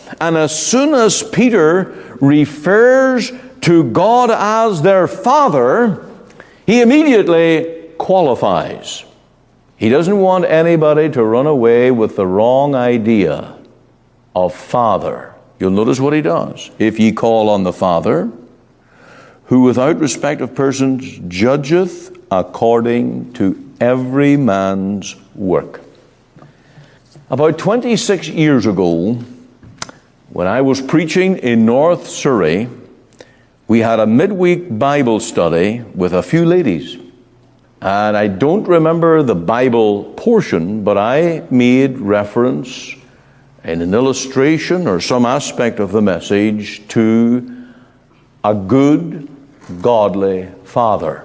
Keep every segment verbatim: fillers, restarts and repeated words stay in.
And as soon as Peter refers to God as their Father, he immediately qualifies. He doesn't want anybody to run away with the wrong idea of Father. You'll notice what he does. If ye call on the Father, who without respect of persons judgeth according to every man's work. About twenty-six years ago, when I was preaching in North Surrey, we had a midweek Bible study with a few ladies. And I don't remember the Bible portion, but I made reference in an illustration or some aspect of the message to a good, godly father.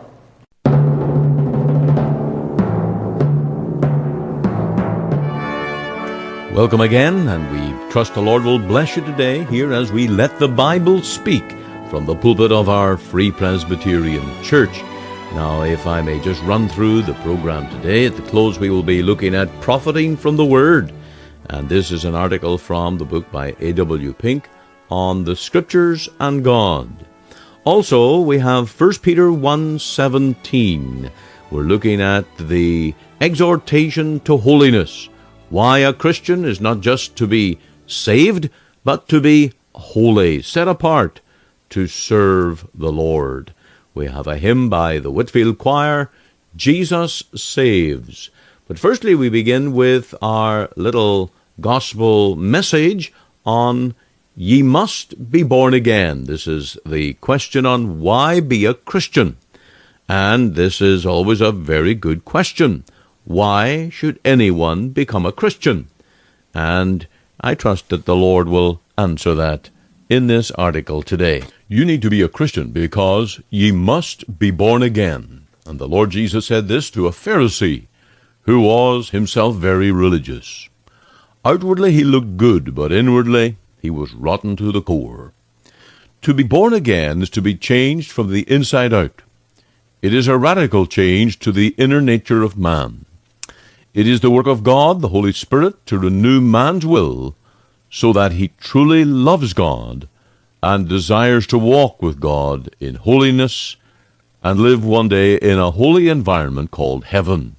Welcome again, and we trust the Lord will bless you today here as we let the Bible speak from the pulpit of our Free Presbyterian Church. Now, if I may just run through the program today, at the close we will be looking at profiting from the Word. And this is an article from the book by A W Pink on the Scriptures and God. Also, we have First Peter one seventeen. We're looking at the exhortation to holiness. Why a Christian is not just to be saved, but to be holy, set apart to serve the Lord. We have a hymn by the Whitfield Choir, Jesus Saves. But firstly, we begin with our little gospel message on Ye Must Be Born Again. This is the question on why be a Christian. And this is always a very good question. Why should anyone become a Christian? And I trust that the Lord will answer that in this article today. You need to be a Christian because ye must be born again. And the Lord Jesus said this to a Pharisee who was himself very religious. Outwardly he looked good, but inwardly he was rotten to the core. To be born again is to be changed from the inside out. It is a radical change to the inner nature of man. It is the work of God, the Holy Spirit, to renew man's will so that he truly loves God and desires to walk with God in holiness and live one day in a holy environment called heaven.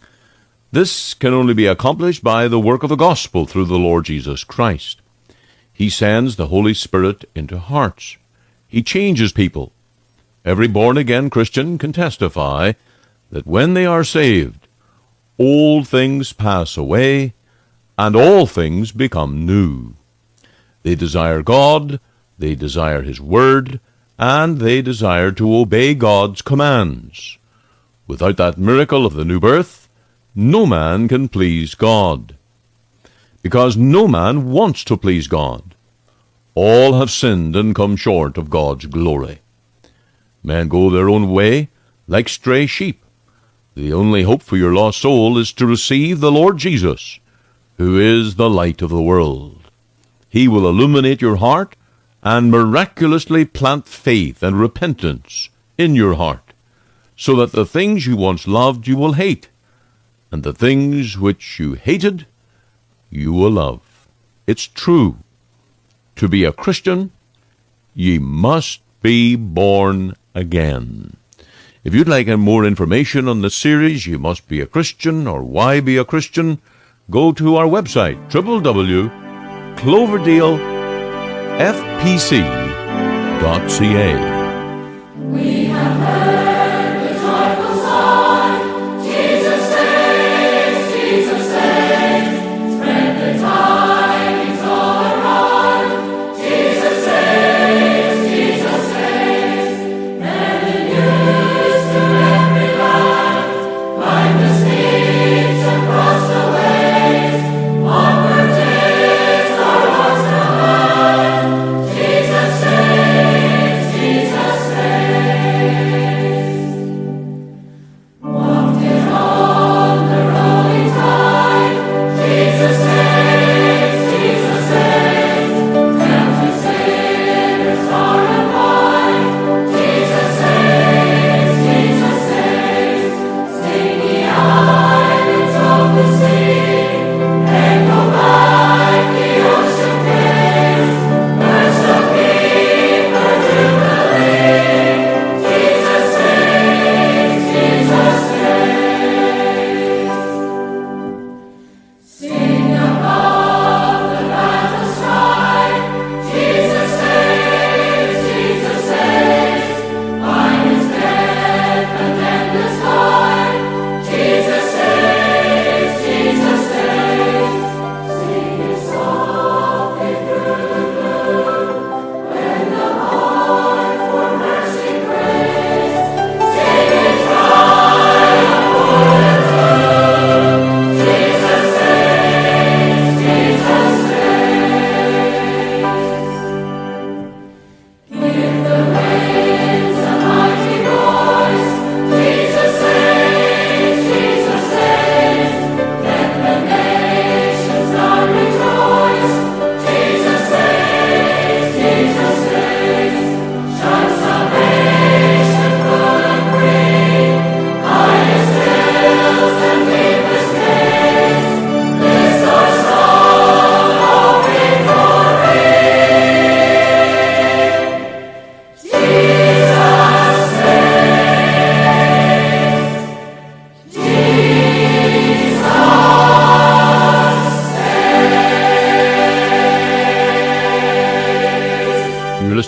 This can only be accomplished by the work of the gospel through the Lord Jesus Christ. He sends the Holy Spirit into hearts. He changes people. Every born-again Christian can testify that when they are saved, old things pass away, and all things become new. They desire God, they desire His Word, and they desire to obey God's commands. Without that miracle of the new birth, no man can please God. Because no man wants to please God. All have sinned and come short of God's glory. Men go their own way like stray sheep. The only hope for your lost soul is to receive the Lord Jesus, who is the light of the world. He will illuminate your heart and miraculously plant faith and repentance in your heart, so that the things you once loved you will hate, and the things which you hated you will love. It's true. To be a Christian, ye must be born again. If you'd like more information on the series, You Must Be a Christian, or Why Be a Christian, go to our website, w w w dot cloverdale f p c dot c a. We have heard the joyful song, Jesus saves, Jesus saves, spread the tidings all around, Jesus saves, Jesus saves, and the news to every land, climb the steeps and cross the ways, onward is our Lord's command, Jesus saves, Jesus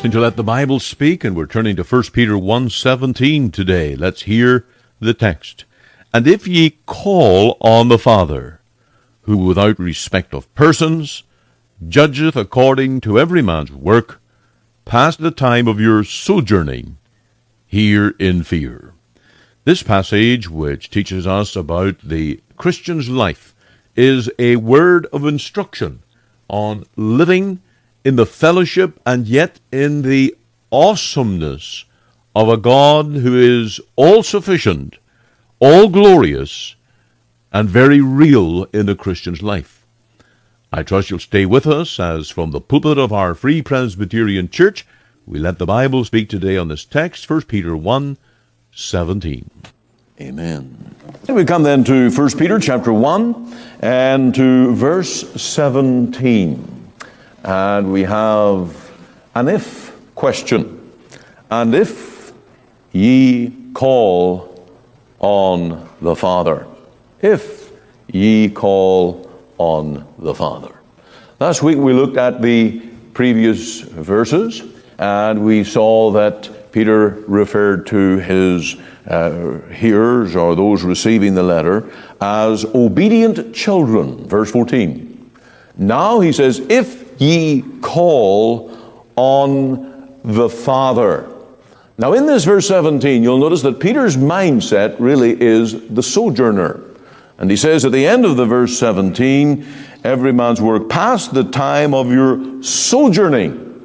listening to Let the Bible Speak, and we're turning to First Peter one seventeen today. Let's hear the text. And if ye call on the Father, who without respect of persons judgeth according to every man's work, pass the time of your sojourning here in fear. This passage, which teaches us about the Christian's life, is a word of instruction on living in the fellowship and yet in the awesomeness of a God who is all-sufficient, all-glorious, and very real in a Christian's life. I trust you'll stay with us as from the pulpit of our Free Presbyterian Church, we let the Bible speak today on this text, First Peter one seventeen. Amen. Here we come then to First Peter chapter one and to verse seventeen. And we have an if question. And if ye call on the Father. If ye call on the Father. Last week we looked at the previous verses, and we saw that Peter referred to his uh, hearers, or those receiving the letter, as obedient children. Verse fourteen. Now he says, if ye call on the Father. Now in this verse seventeen, you'll notice that Peter's mindset really is the sojourner. And he says at the end of the verse seventeen, every man's work, pass the time of your sojourning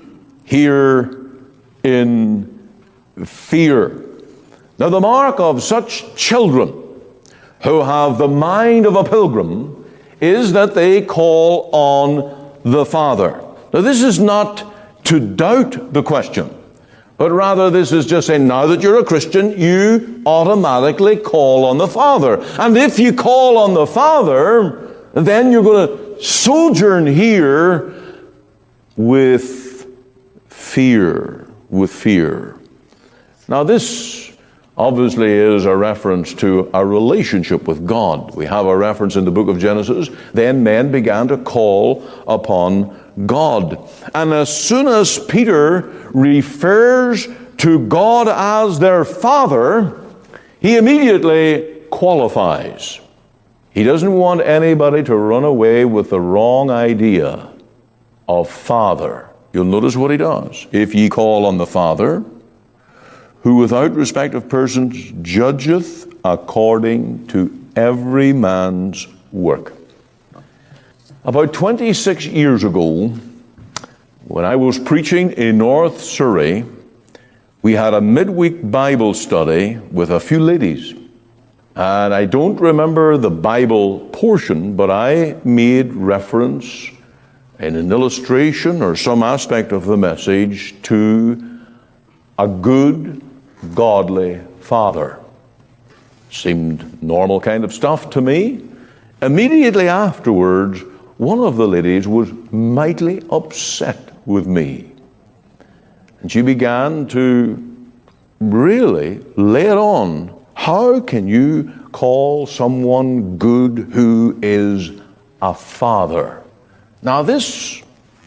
here in fear. Now the mark of such children who have the mind of a pilgrim is that they call on the Father. Now this is not to doubt the question, but rather this is just saying, now that you're a Christian, you automatically call on the Father. And if you call on the Father, then you're going to sojourn here with fear, with fear. Now this obviously is a reference to a relationship with God. We have a reference in the book of Genesis. Then men began to call upon God. And as soon as Peter refers to God as their Father, he immediately qualifies. He doesn't want anybody to run away with the wrong idea of Father. You'll notice what he does. If ye call on the Father, who without respect of persons judgeth according to every man's work. About twenty-six years ago, when I was preaching in North Surrey, we had a midweek Bible study with a few ladies. And I don't remember the Bible portion, but I made reference in an illustration or some aspect of the message to a good, godly father. Seemed normal kind of stuff to me. Immediately afterwards, one of the ladies was mightily upset with me. And she began to really lay it on. How can you call someone good who is a father? Now this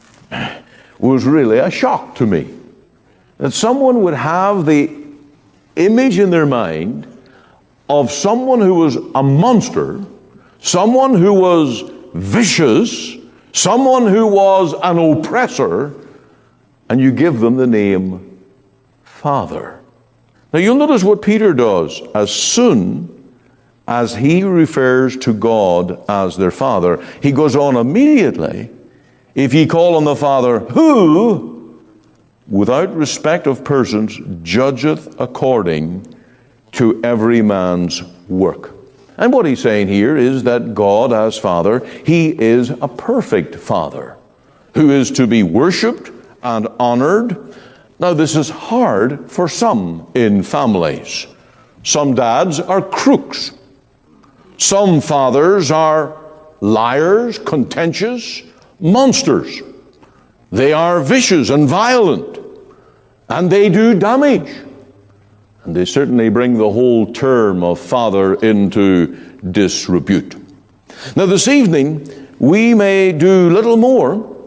was really a shock to me. That someone would have the image in their mind of someone who was a monster, someone who was vicious, someone who was an oppressor, and you give them the name Father. Now you'll notice what Peter does. As soon as he refers to God as their Father, he goes on immediately, if ye call on the Father, who without respect of persons judgeth according to every man's work. And what he's saying here is that God as Father, he is a perfect Father who is to be worshipped and honored. Now this is hard for some in families. Some dads are crooks. Some fathers are liars, contentious, monsters. They are vicious and violent, and they do damage. And they certainly bring the whole term of father into disrepute. Now this evening, we may do little more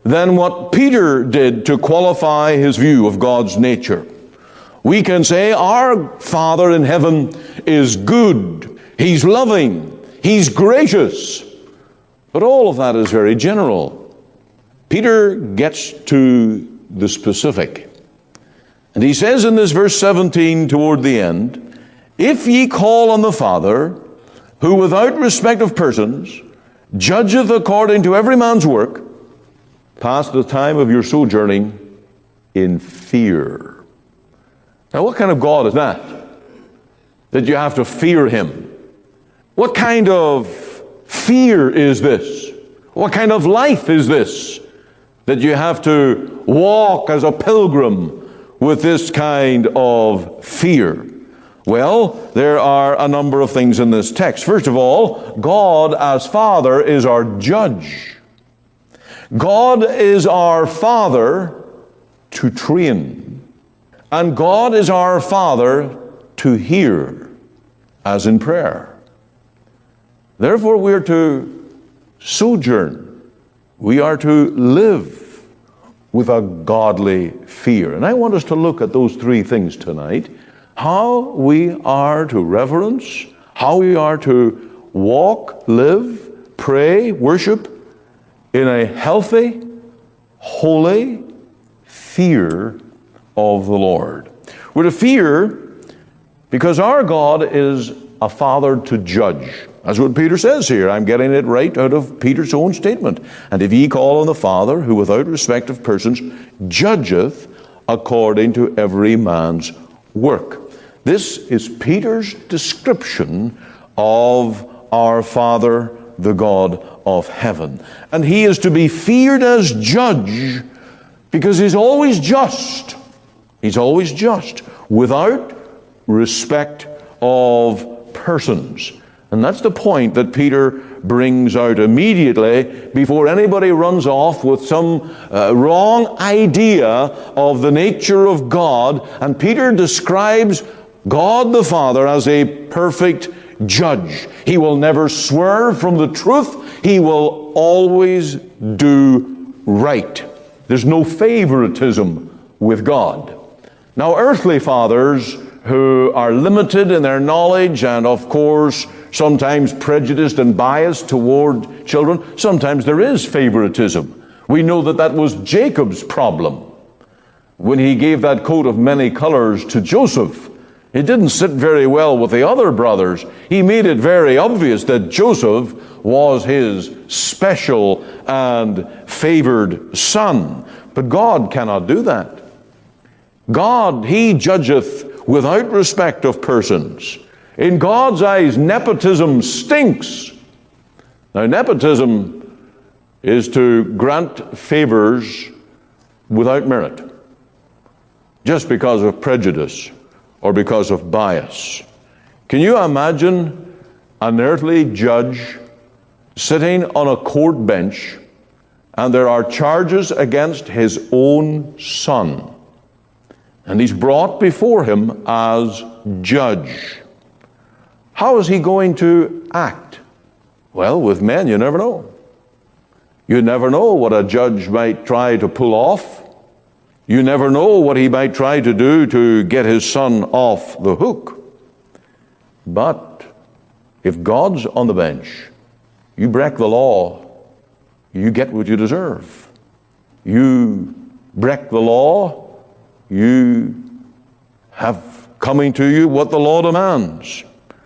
than what Peter did to qualify his view of God's nature. We can say our Father in heaven is good, He's loving, He's gracious. But all of that is very general. Peter gets to the specific. And he says in this verse seventeen toward the end, if ye call on the Father, who without respect of persons judgeth according to every man's work, pass the time of your sojourning in fear. Now what kind of God is that? That you have to fear Him? What kind of fear is this? What kind of life is this? That you have to walk as a pilgrim with this kind of fear. Well, there are a number of things in this text. First of all, God as Father is our judge. God is our Father to train. And God is our Father to hear, as in prayer. Therefore, we are to sojourn. We are to live with a godly fear. And I want us to look at those three things tonight. How we are to reverence, how we are to walk, live, pray, worship in a healthy, holy fear of the Lord. We're to fear because our God is a Father to judge. That's what Peter says here. I'm getting it right out of Peter's own statement. And if ye call on the Father, who without respect of persons judgeth according to every man's work. This is Peter's description of our Father, the God of heaven. And He is to be feared as judge because He's always just. He's always just, without respect of persons. And that's the point that Peter brings out immediately before anybody runs off with some uh, wrong idea of the nature of God. And Peter describes God the Father as a perfect judge. He will never swerve from the truth. He will always do right. There's no favoritism with God. Now, earthly fathers who are limited in their knowledge and, of course, sometimes prejudiced and biased toward children, sometimes there is favoritism. We know that that was Jacob's problem. When he gave that coat of many colors to Joseph, it didn't sit very well with the other brothers. He made it very obvious that Joseph was his special and favored son. But God cannot do that. God, He judgeth without respect of persons. In God's eyes, nepotism stinks. Now, nepotism is to grant favors without merit, just because of prejudice or because of bias. Can you imagine an earthly judge sitting on a court bench and there are charges against his own son, and he's brought before him as judge? How is he going to act? Well, with men, you never know. You never know what a judge might try to pull off. You never know what he might try to do to get his son off the hook. But if God's on the bench, you break the law, you get what you deserve. You break the law, you have coming to you what the law demands.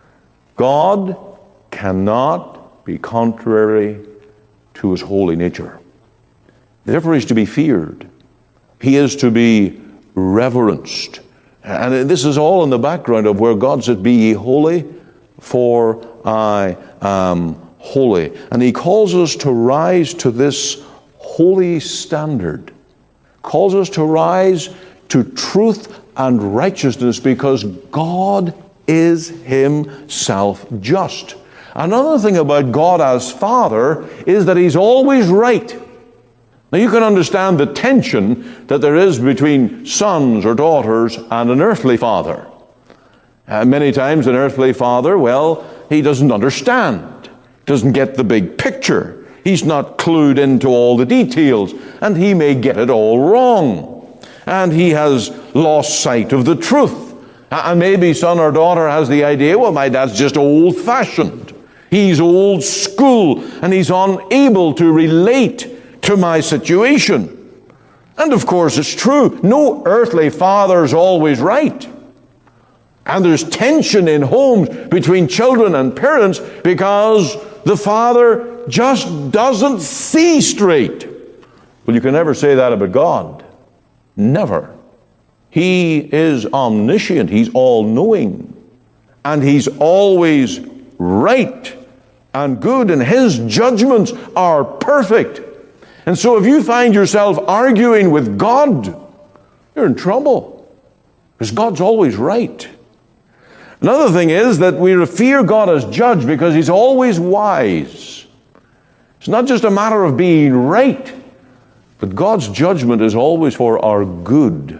God cannot be contrary to His holy nature. Therefore, He's to be feared. He is to be reverenced. And this is all in the background of where God said, be ye holy, for I am holy. And He calls us to rise to this holy standard. Calls us to rise to truth and righteousness because God is Himself just. Another thing about God as Father is that He's always right. Now you can understand the tension that there is between sons or daughters and an earthly father. Uh, many times an earthly father, well, he doesn't understand, doesn't get the big picture. He's not clued into all the details, and he may get it all wrong. And he has lost sight of the truth. And maybe son or daughter has the idea, well, my dad's just old-fashioned. He's old school, and he's unable to relate to my situation. And of course, it's true. No earthly father is always right. And there's tension in homes between children and parents because the father just doesn't see straight. Well, you can never say that about God. Never. He is omniscient. He's all-knowing. And he's always right and good, and his judgments are perfect. And so if you find yourself arguing with God, you're in trouble, because God's always right. Another thing is that we revere God as judge because he's always wise. It's not just a matter of being right, but God's judgment is always for our good,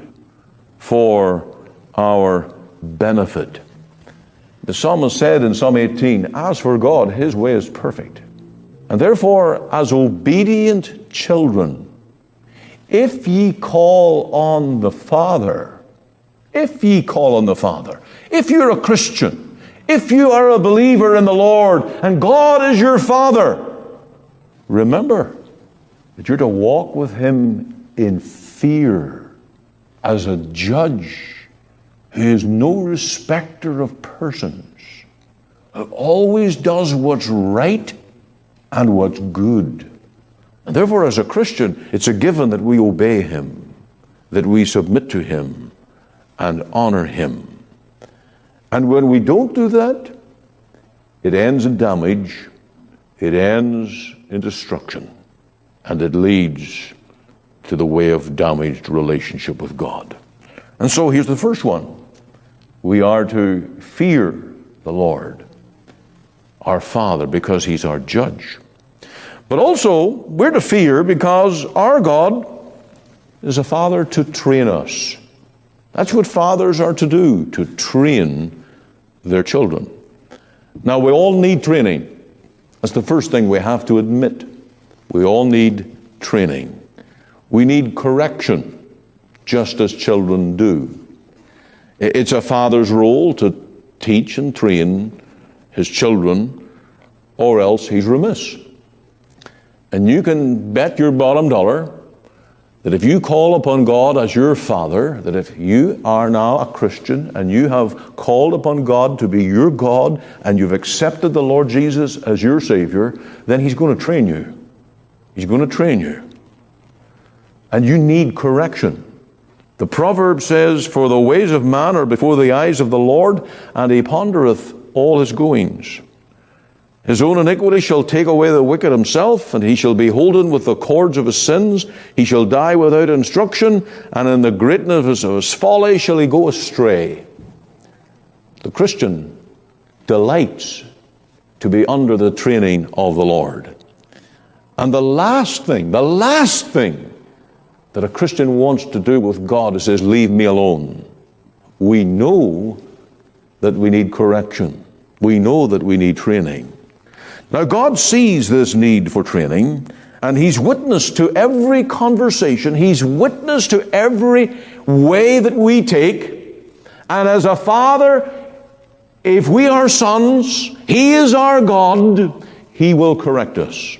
for our benefit. The psalmist said in Psalm eighteen, as for God, his way is perfect. And therefore, as obedient children, if ye call on the Father, if ye call on the Father, if you're a Christian, if you are a believer in the Lord, and God is your Father, remember that you're to walk with him in fear as a judge who is no respecter of persons, who always does what's right and what's good. And therefore, as a Christian, it's a given that we obey him, that we submit to him and honor him. And when we don't do that, it ends in damage, it ends in destruction, and it leads to the way of damaged relationship with God. And so here's the first one. We are to fear the Lord, our Father, because he's our judge. But also, we're to fear because our God is a Father to train us. That's what fathers are to do, to train their children. Now, we all need training. That's the first thing we have to admit. We all need training. We need correction, just as children do. It's a father's role to teach and train his children, or else he's remiss. And you can bet your bottom dollar that if you call upon God as your Father, that if you are now a Christian and you have called upon God to be your God and you've accepted the Lord Jesus as your Savior, then he's going to train you. He's going to train you. And you need correction. The proverb says, for the ways of man are before the eyes of the Lord, and he pondereth all his goings. His own iniquity shall take away the wicked himself, and he shall be holden with the cords of his sins. He shall die without instruction, and in the greatness of his folly shall he go astray. The Christian delights to be under the training of the Lord. And the last thing, the last thing that a Christian wants to do with God is says, leave me alone. We know that we need correction. We know that we need training. Now, God sees this need for training, and he's witness to every conversation. He's witness to every way that we take. And as a father, if we are sons, he is our God. He will correct us.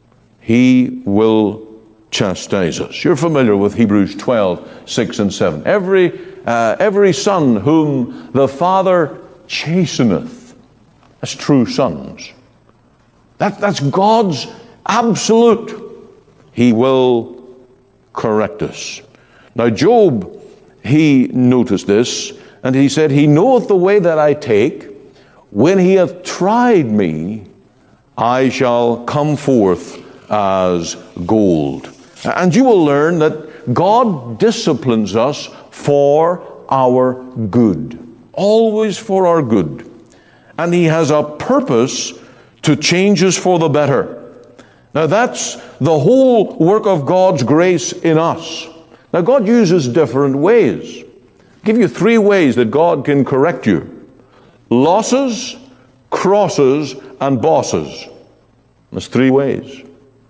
He will chastise us. You're familiar with Hebrews twelve, six and seven. Every, uh, every son whom the Father chasteneth. That's true sons. That, that's God's absolute. He will correct us. Now Job, he noticed this, and he said, he knoweth the way that I take. When he hath tried me, I shall come forth as gold. And you will learn that God disciplines us for our good. Always for our good. And he has a purpose to change us for the better. Now that's the whole work of God's grace in us. Now God uses different ways. I'll give you three ways that God can correct you. Losses, crosses, and bosses. There's three ways.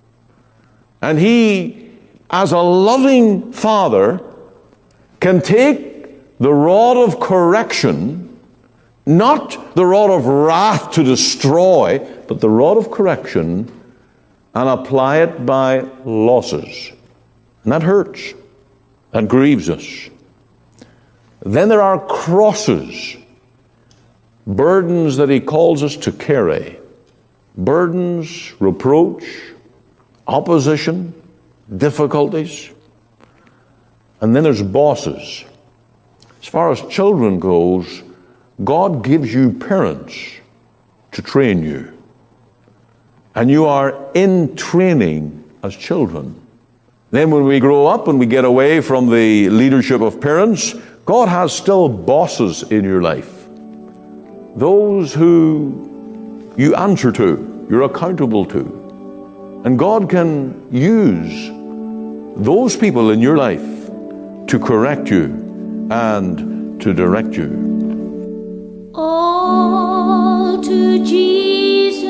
And he, as a loving father, can take the rod of correction, not the rod of wrath to destroy, but the rod of correction, and apply it by losses. And that hurts. That grieves us. Then there are crosses, burdens that he calls us to carry. Burdens, reproach, opposition, difficulties. And then there's bosses. As far as children goes, God gives you parents to train you. And you are in training as children. Then when we grow up and we get away from the leadership of parents, God has still bosses in your life. Those who you answer to, you're accountable to. And God can use those people in your life to correct you and to direct you. All to Jesus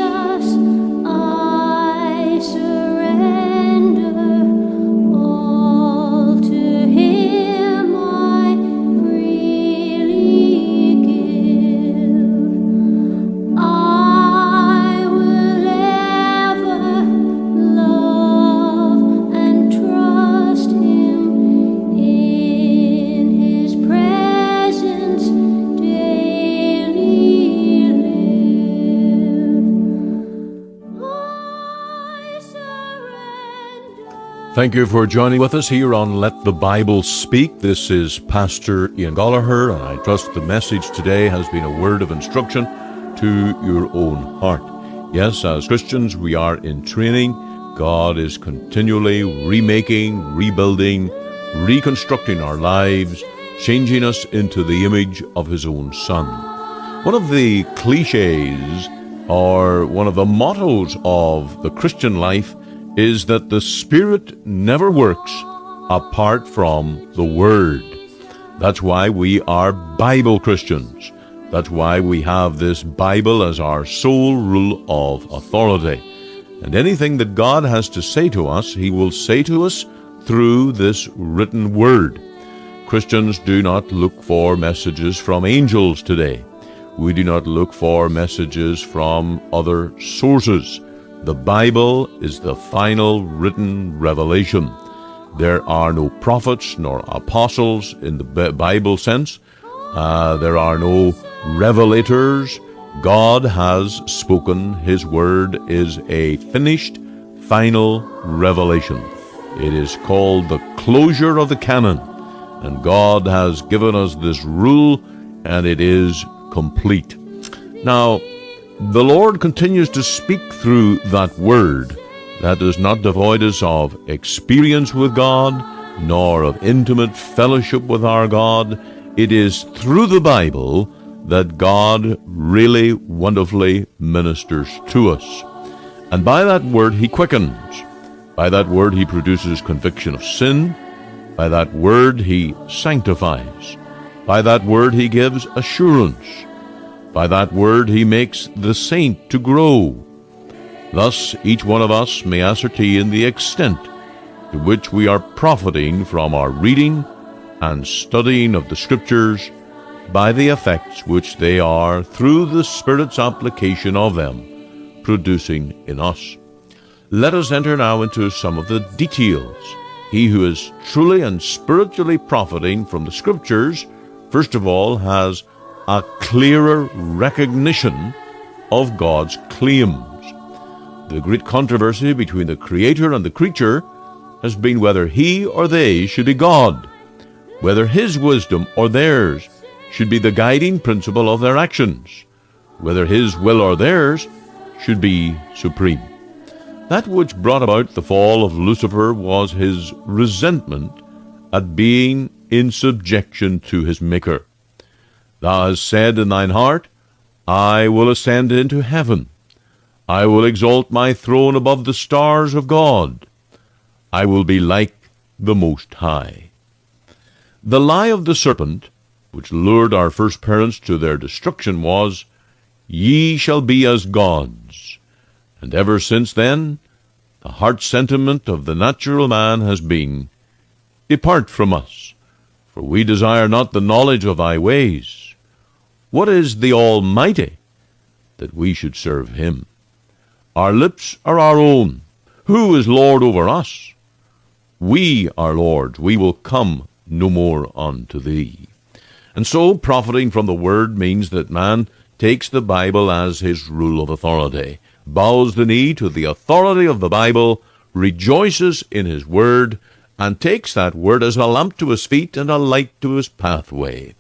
I surrender, all to Him I freely give. I will ever love and trust Him, in His presence daily live. I surrender. Thank you for joining with us here on Let the Bible Speak. This is Pastor Ian Gallagher, and I trust the message today has been a word of instruction to your own heart. Yes, as Christians, we are in training. God is continually remaking, rebuilding, reconstructing our lives, changing us into the image of His own Son. One of the cliches, or one of the mottos of the Christian life, is that the Spirit never works apart from the Word. That's why we are Bible Christians. That's why we have this Bible as our sole rule of authority. And anything that God has to say to us, He will say to us through this written Word. Christians do not look for messages from angels today. We do not look for messages from other sources. The Bible is the final written revelation. There are no prophets nor apostles in the Bible sense. Uh, there are no revelators. God has spoken. His word is a finished, final revelation. It is called the closure of the canon. And God has given us this rule, and it is complete. Now, the Lord continues to speak through that word that does not devoid us of experience with God, nor of intimate fellowship with our God. It is through the Bible that God really wonderfully ministers to us. And by that word He quickens. By that word He produces conviction of sin. By that word He sanctifies. By that word He gives assurance. By that word He makes the saint to grow. Thus each one of us may ascertain the extent to which we are profiting from our reading and studying of the Scriptures by the effects which they are, through the Spirit's application of them, producing in us. Let us enter now into some of the details. He who is truly and spiritually profiting from the Scriptures, first of all, has a clearer recognition of God's claims. The great controversy between the Creator and the creature has been whether he or they should be God, whether His wisdom or theirs should be the guiding principle of their actions, whether His will or theirs should be supreme. That which brought about the fall of Lucifer was his resentment at being in subjection to his Maker. Thou hast said in thine heart, I will ascend into heaven. I will exalt my throne above the stars of God. I will be like the Most High. The lie of the serpent, which lured our first parents to their destruction, was, Ye shall be as gods. And ever since then, The heart sentiment of the natural man has been, Depart from us, for we desire not the knowledge of thy ways. What is the Almighty, that we should serve him? Our lips are our own. Who is Lord over us? We are lords. We will come no more unto thee. And so, profiting from the word means that man takes the Bible as his rule of authority, bows the knee to the authority of the Bible, rejoices in his word, and takes that word as a lamp to his feet and a light to his pathway.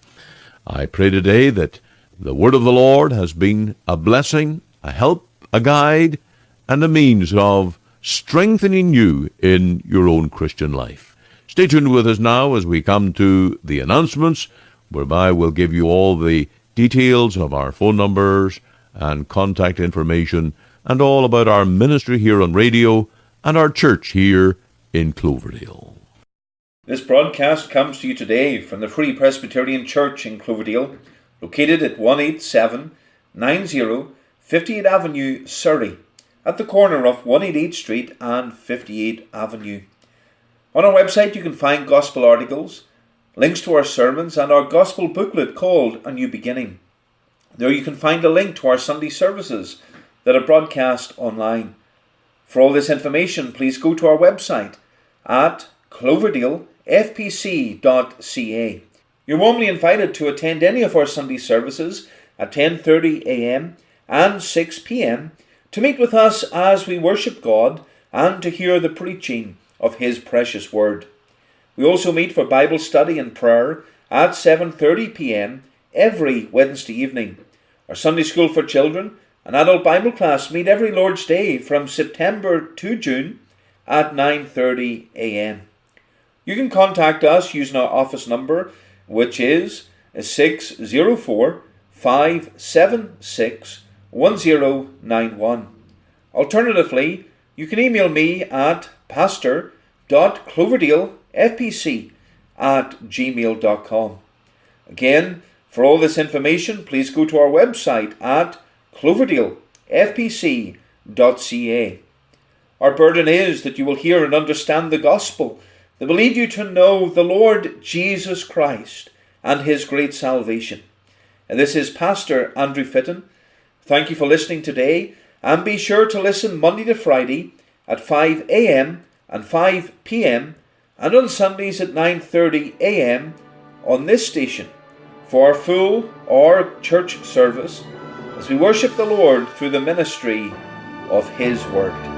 I pray today that the word of the Lord has been a blessing, a help, a guide, and a means of strengthening you in your own Christian life. Stay tuned with us now as we come to the announcements, whereby we'll give you all the details of our phone numbers and contact information and all about our ministry here on radio and our church here in Cloverdale. This broadcast comes to you today from the Free Presbyterian Church in Cloverdale, located at one eighty-seven ninety fifty-eighth Avenue, Surrey, at the corner of one eighty-eighth Street and fifty-eighth Avenue. On our website you can find gospel articles, links to our sermons, and our gospel booklet called A New Beginning. There you can find a link to our Sunday services that are broadcast online. For all this information, please go to our website at cloverdale f p c dot c a. You're warmly invited to attend any of our Sunday services at ten thirty a m and six p m to meet with us as we worship God and to hear the preaching of His precious Word. We also meet for Bible study and prayer at seven thirty p m every Wednesday evening. Our Sunday School for Children and Adult Bible class meet every Lord's Day from September to June at nine thirty a m You can contact us using our office number, which is six zero four, five seven six, one zero nine one. Alternatively, you can email me at pastor dot cloverdale f p c at gmail dot com. Again, for all this information, please go to our website at cloverdale f p c dot c a. Our burden is that you will hear and understand the gospel that will lead you to know the Lord Jesus Christ and His great salvation. And this is Pastor Andrew Fitton. Thank you for listening today, and be sure to listen Monday to Friday at five a m and five p m and on Sundays at nine thirty a m on this station for our full or church service as we worship the Lord through the ministry of His Word.